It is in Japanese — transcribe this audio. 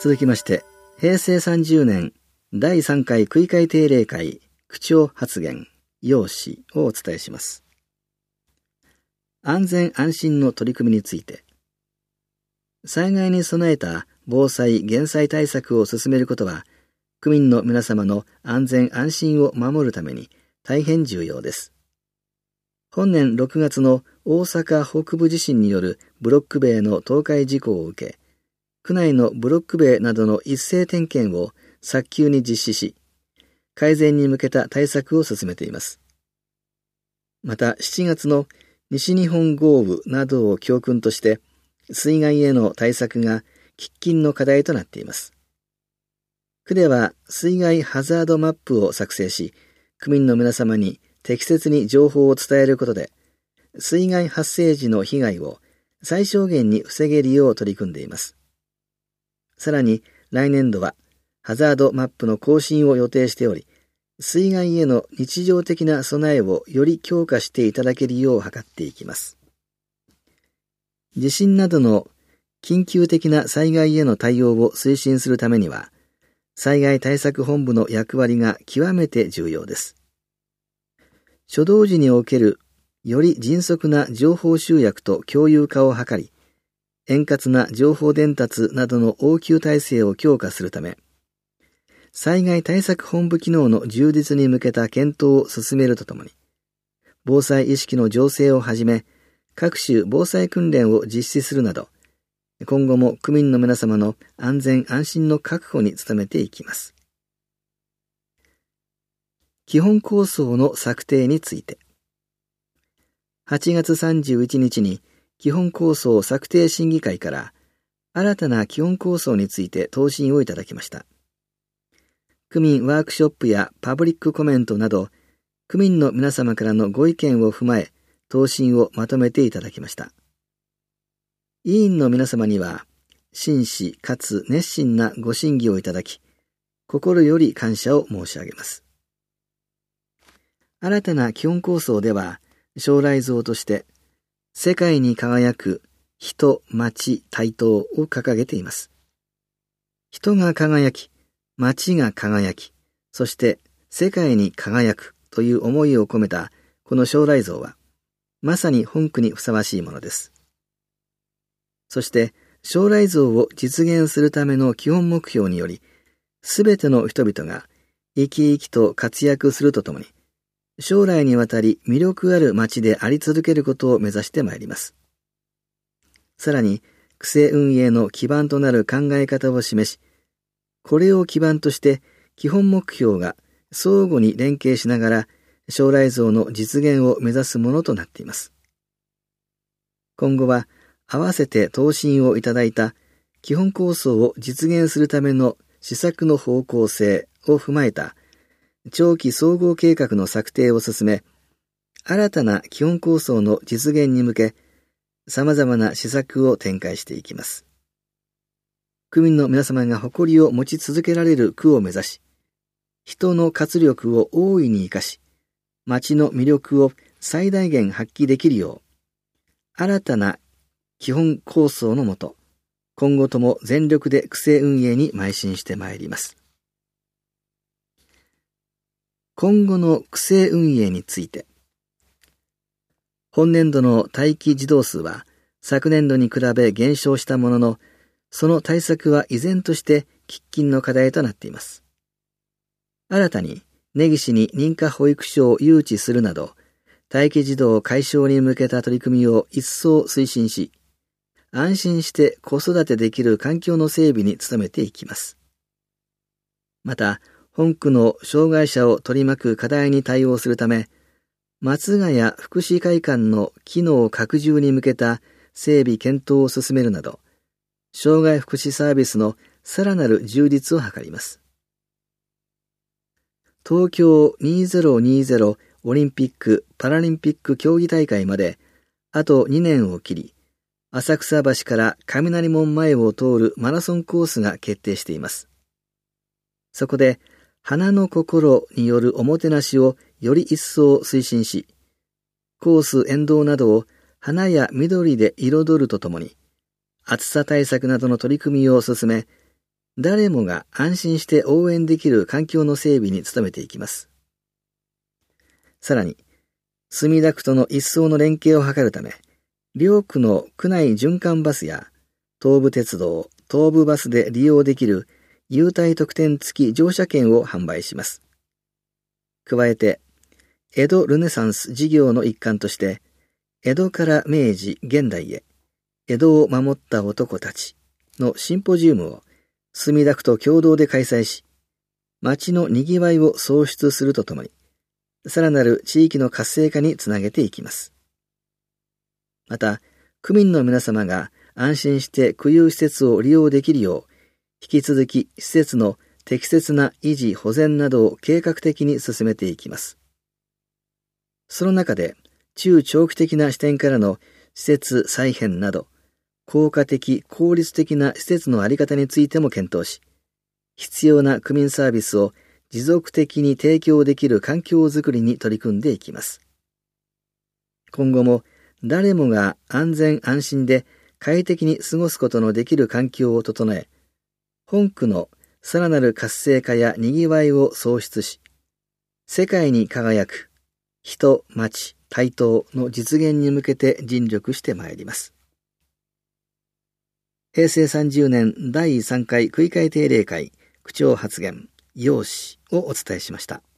続きまして、平成30年第3回区議会定例会区長発言要旨をお伝えします。安全安心の取り組みについて、災害に備えた防災・減災対策を進めることは、区民の皆様の安全安心を守るために大変重要です。本年6月の大阪北部地震によるブロック塀の倒壊事故を受け、区内のブロック塀などの一斉点検を早急に実施し、改善に向けた対策を進めています。また7月の西日本豪雨などを教訓として、水害への対策が喫緊の課題となっています。区では水害ハザードマップを作成し、区民の皆様に適切に情報を伝えることで、水害発生時の被害を最小限に防げるよう取り組んでいます。さらに来年度はハザードマップの更新を予定しており、水害への日常的な備えをより強化していただけるよう図っていきます。地震などの緊急的な災害への対応を推進するためには、災害対策本部の役割が極めて重要です。初動時におけるより迅速な情報集約と共有化を図り、円滑な情報伝達などの応急体制を強化するため、災害対策本部機能の充実に向けた検討を進めるとともに、防災意識の醸成をはじめ、各種防災訓練を実施するなど、今後も区民の皆様の安全安心の確保に努めていきます。基本構想の策定について、8月31日に基本構想策定審議会から新たな基本構想について答申をいただきました。区民ワークショップやパブリックコメントなど、区民の皆様からのご意見を踏まえ、答申をまとめていただきました。委員の皆様には、真摯かつ熱心なご審議をいただき、心より感謝を申し上げます。新たな基本構想では、将来像として、世界に輝く人、町、対等を掲げています。人が輝き、町が輝き、そして世界に輝くという思いを込めたこの将来像は、まさに本区にふさわしいものです。そして将来像を実現するための基本目標により、すべての人々が生き生きと活躍するとともに、将来にわたり魅力ある町であり続けることを目指してまいります。さらに、区政運営の基盤となる考え方を示し、これを基盤として基本目標が相互に連携しながら将来像の実現を目指すものとなっています。今後は合わせて答申をいただいた基本構想を実現するための施策の方向性を踏まえた長期総合計画の策定を進め、新たな基本構想の実現に向け、様々な施策を展開していきます。区民の皆様が誇りを持ち続けられる区を目指し、人の活力を大いに生かし、町の魅力を最大限発揮できるよう、新たな基本構想のもと、今後とも全力で区政運営に邁進してまいります。今後の区政運営について、本年度の待機児童数は昨年度に比べ減少したものの、その対策は依然として喫緊の課題となっています。新たに根岸に認可保育所を誘致するなど、待機児童解消に向けた取り組みを一層推進し、安心して子育てできる環境の整備に努めていきます。また、本区の障害者を取り巻く課題に対応するため、松ヶ谷福祉会館の機能拡充に向けた整備検討を進めるなど、障害福祉サービスのさらなる充実を図ります。東京2020オリンピック・パラリンピック競技大会まであと2年を切り、浅草橋から雷門前を通るマラソンコースが決定しています。そこで、花の心によるおもてなしをより一層推進し、コース沿道などを花や緑で彩るとともに、暑さ対策などの取り組みを進め、 誰もが安心して応援できる環境の整備に努めていきます。さらに、墨田区との一層の連携を図るため、両区の区内循環バスや東武鉄道、東武バスで利用できる優待特典付き乗車券を販売します。加えて、江戸ルネサンス事業の一環として、江戸から明治現代へ、江戸を守った男たちのシンポジウムを墨田区と共同で開催し、街の賑わいを創出するとともに、さらなる地域の活性化につなげていきます。また、区民の皆様が安心して区有施設を利用できるよう、引き続き施設の適切な維持保全などを計画的に進めていきます。その中で、中長期的な視点からの施設再編など、効果的・効率的な施設の在り方についても検討し、必要な区民サービスを持続的に提供できる環境づくりに取り組んでいきます。今後も誰もが安全安心で快適に過ごすことのできる環境を整え、本区のさらなる活性化や賑わいを創出し、世界に輝く人、町、対等の実現に向けて尽力してまいります。平成30年第3回区議会定例会区長発言、要旨をお伝えしました。